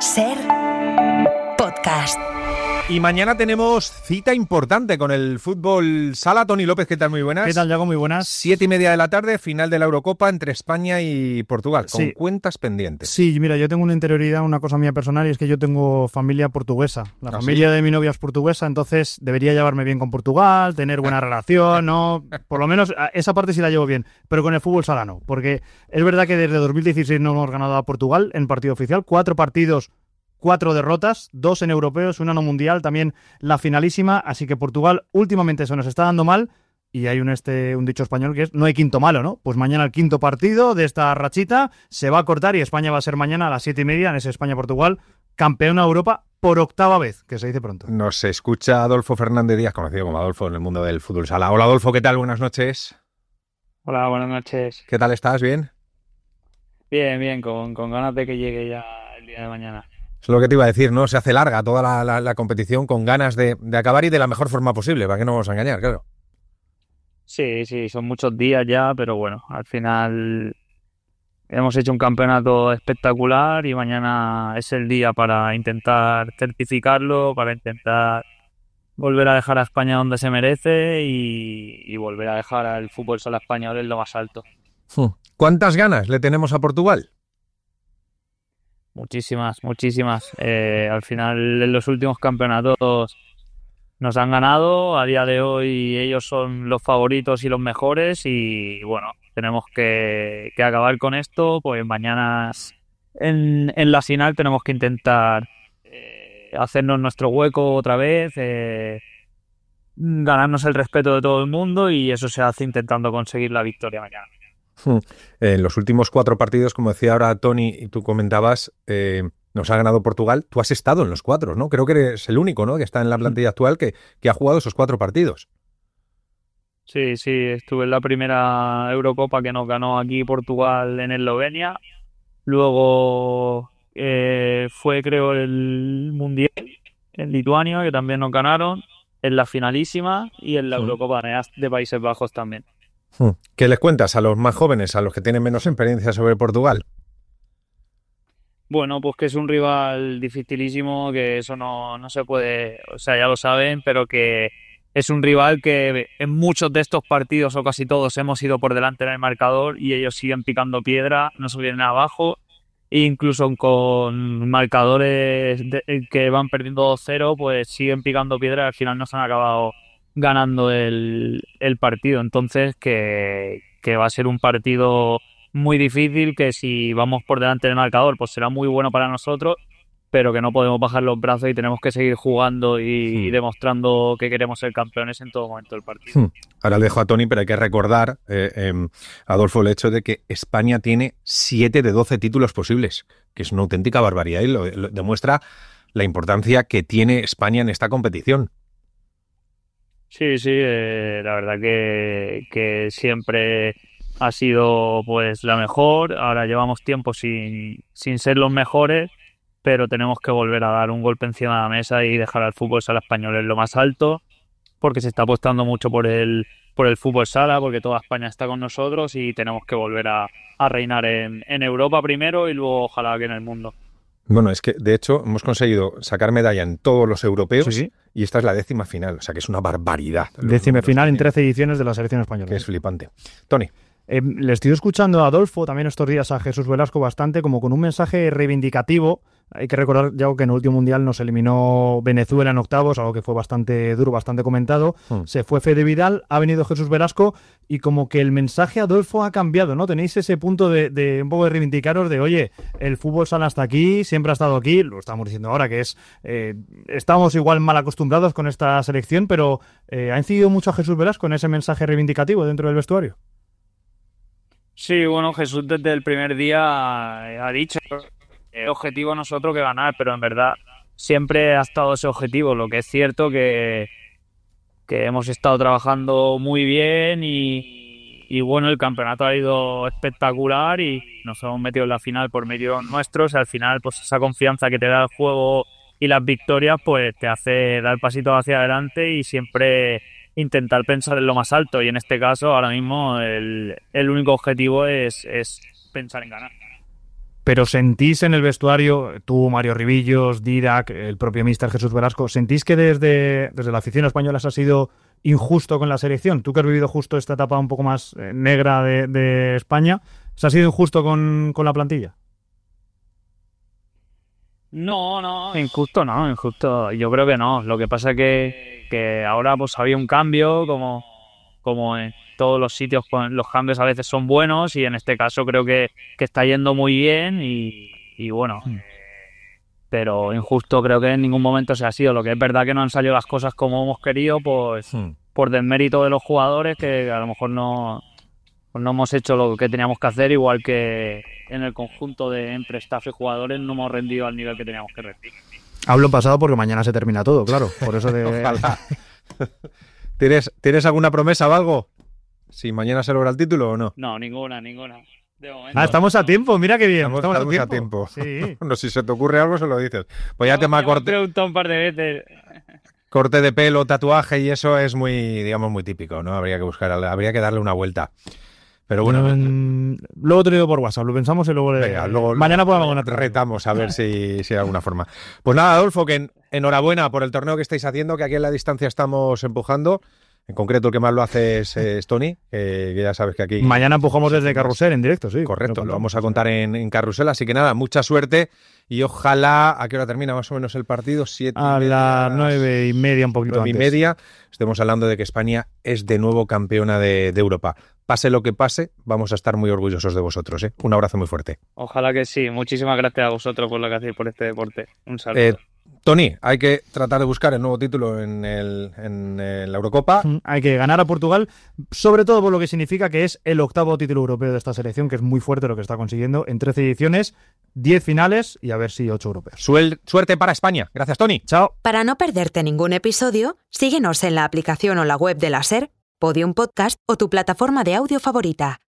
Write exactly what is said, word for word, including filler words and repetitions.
Ser podcast. Y mañana tenemos cita importante con el fútbol sala. Toni López, ¿qué tal? Muy buenas. ¿Qué tal, Yago? Muy buenas. Siete y media de la tarde, final de la Eurocopa entre España y Portugal, con sí. cuentas pendientes. Sí, mira, yo tengo una interioridad, una cosa mía personal, y es que yo tengo familia portuguesa. La ¿Ah, familia sí? de mi novia es portuguesa, entonces debería llevarme bien con Portugal, tener buena relación, ¿no? Por lo menos esa parte sí la llevo bien, pero con el fútbol sala no, porque es verdad que desde dos mil dieciséis no hemos ganado a Portugal en partido oficial, cuatro partidos, cuatro derrotas, dos en europeos, una no mundial, también la finalísima, así que Portugal últimamente se nos está dando mal. Y hay un, este, un dicho español que es no hay quinto malo, ¿no? Pues mañana el quinto partido de esta rachita se va a cortar y España va a ser mañana a las siete y media en ese España-Portugal, campeona de Europa por octava vez, que se dice pronto. Nos escucha Adolfo Fernández Díaz, conocido como Adolfo en el mundo del fútbol sala. Hola Adolfo, ¿qué tal? Buenas noches. Hola, buenas noches. ¿Qué tal estás? ¿Bien? Bien, bien, con, con ganas de que llegue ya el día de mañana. Es lo que te iba a decir, ¿no? Se hace larga toda la, la, la competición con ganas de, de acabar y de la mejor forma posible, para que no nos vamos a engañar, claro. Sí, sí, son muchos días ya, pero bueno, al final hemos hecho un campeonato espectacular y mañana es el día para intentar certificarlo, para intentar volver a dejar a España donde se merece y, y volver a dejar al fútbol sala español en lo más alto. ¿Cuántas ganas le tenemos a Portugal? Muchísimas, muchísimas. Eh, al final, en los últimos campeonatos nos han ganado. A día de hoy ellos son los favoritos y los mejores y bueno, tenemos que, que acabar con esto. Pues mañana en, en la final tenemos que intentar eh, hacernos nuestro hueco otra vez, eh, ganarnos el respeto de todo el mundo y eso se hace intentando conseguir la victoria mañana. En los últimos cuatro partidos, como decía ahora Toni, y tú comentabas, eh, nos ha ganado Portugal. Tú has estado en los cuatro, ¿no? Creo que eres el único, ¿no?, que está en la plantilla actual que, que ha jugado esos cuatro partidos. Sí, sí, estuve en la primera Eurocopa que nos ganó aquí Portugal en Eslovenia. Luego eh, fue, creo, el Mundial en Lituania, que también nos ganaron, en la finalísima y en la Sí. Eurocopa de Países Bajos también. ¿Qué les cuentas a los más jóvenes, a los que tienen menos experiencia sobre Portugal? Bueno, pues que es un rival dificilísimo, que eso no, no se puede, o sea, ya lo saben, pero que es un rival que en muchos de estos partidos, o casi todos, hemos ido por delante en el marcador y ellos siguen picando piedra, no se vienen abajo, e incluso con marcadores de, que van perdiendo dos cero, pues siguen picando piedra y al final nos han acabado ganando el, el partido. Entonces, que, que va a ser un partido muy difícil, que si vamos por delante del marcador pues será muy bueno para nosotros, pero que no podemos bajar los brazos y tenemos que seguir jugando y, Hmm. y demostrando que queremos ser campeones en todo momento del partido. Hmm. Ahora le dejo a Toni, pero hay que recordar, eh, eh, Adolfo, el hecho de que España tiene siete de doce títulos posibles, que es una auténtica barbaridad y lo, lo demuestra la importancia que tiene España en esta competición. Sí, sí, eh, la verdad que, que siempre ha sido pues la mejor. Ahora llevamos tiempo sin, sin ser los mejores, pero tenemos que volver a dar un golpe encima de la mesa y dejar al fútbol sala español en lo más alto, porque se está apostando mucho por el, por el fútbol sala, porque toda España está con nosotros y tenemos que volver a, a reinar en, en Europa primero y luego ojalá que en el mundo. Bueno, es que de hecho hemos conseguido sacar medalla en todos los europeos, Sí, sí. y esta es la décima final, o sea que es una barbaridad. Décima final en tres, trece ediciones de la selección española. que es flipante. Toni. Eh, le estoy escuchando a Adolfo también estos días, a Jesús Velasco, bastante como con un mensaje reivindicativo. Hay que recordar, ya que en el último mundial nos eliminó Venezuela en octavos, algo que fue bastante duro, bastante comentado. Hmm. Se fue Fede Vidal, ha venido Jesús Velasco y como que el mensaje, Adolfo, ha cambiado, ¿no? Tenéis ese punto de, de un poco de reivindicaros de, oye, el fútbol sala hasta aquí, siempre ha estado aquí, lo estamos diciendo ahora, que es eh, estamos igual mal acostumbrados con esta selección, pero eh, ¿ha incidido mucho a Jesús Velasco en ese mensaje reivindicativo dentro del vestuario? Sí, bueno, Jesús desde el primer día ha dicho el objetivo nosotros que ganar, pero en verdad siempre ha estado ese objetivo. Lo que es cierto que, que hemos estado trabajando muy bien y, y bueno, el campeonato ha ido espectacular y nos hemos metido en la final por medio nuestros. Al final, pues esa confianza que te da el juego y las victorias, pues te hace dar pasitos hacia adelante y siempre intentar pensar en lo más alto. Y en este caso, ahora mismo, el, el único objetivo es, es pensar en ganar. pero ¿sentís en el vestuario, tú, Mario Ribillos, Didac, el propio míster Jesús Velasco, ¿sentís que desde, desde la afición española se ha sido injusto con la selección? Tú que has vivido justo esta etapa un poco más eh, negra de, de España, ¿se ha sido injusto con, con la plantilla? No, no, injusto no, injusto. Yo creo que no. Lo que pasa es que, que ahora pues había un cambio, como, como en todos los sitios pues, los cambios a veces son buenos y en este caso creo que, que está yendo muy bien y, y bueno, eh, pero injusto creo que en ningún momento se ha sido. Lo que es verdad que no han salido las cosas como hemos querido, pues Hmm. por desmérito de los jugadores que a lo mejor no, pues no hemos hecho lo que teníamos que hacer, igual que en el conjunto de entre staff y jugadores no hemos rendido al nivel que teníamos que rendir. Hablo en pasado porque mañana se termina todo, claro. Por eso de... Ojalá. ¿Tienes, ¿Tienes alguna promesa o algo? Si mañana se logra el título o no. No, ninguna, ninguna. De momento, Ah, estamos a no. tiempo, mira qué bien. Estamos, Estamos, estamos a a tiempo. tiempo. Sí. Bueno, si se te ocurre algo, se lo dices. Pues ya No, tema me han corte, preguntado un par de veces. corte de pelo, tatuaje y eso es muy, digamos, muy típico, ¿no? Habría que buscar, habría que darle una vuelta. Pero bueno, Mm, luego te lo digo por WhatsApp, lo pensamos y luego... le- venga, luego mañana podemos ganar. retamos a ver si, si hay alguna forma. Pues nada, Adolfo, que en- enhorabuena por el torneo que estáis haciendo, que aquí en la distancia estamos empujando. En concreto, el que más lo hace es, es Tony, que, que ya sabes que aquí... Mañana empujamos desde Carrusel en directo, sí. Correcto, lo vamos a contar en, en Carrusel, así que nada, mucha suerte y ojalá, ¿a qué hora termina más o menos el partido? Siete A y media, las nueve y media, un poquito nueve y antes. media, estemos hablando de que España es de nuevo campeona de, de Europa. Pase lo que pase, vamos a estar muy orgullosos de vosotros, ¿eh? Un abrazo muy fuerte. Ojalá que sí. Muchísimas gracias a vosotros por lo que hacéis por este deporte. Un saludo. Eh, Tony, hay que tratar de buscar el nuevo título en, el, en, en la Eurocopa. Mm, Hay que ganar a Portugal, sobre todo por lo que significa que es el octavo título europeo de esta selección, que es muy fuerte lo que está consiguiendo en trece ediciones, diez finales y a ver si ocho europeos. Suel- suerte para España. Gracias, Tony. Chao. Para no perderte ningún episodio, síguenos en la aplicación o la web de la SER, Podium Podcast o tu plataforma de audio favorita.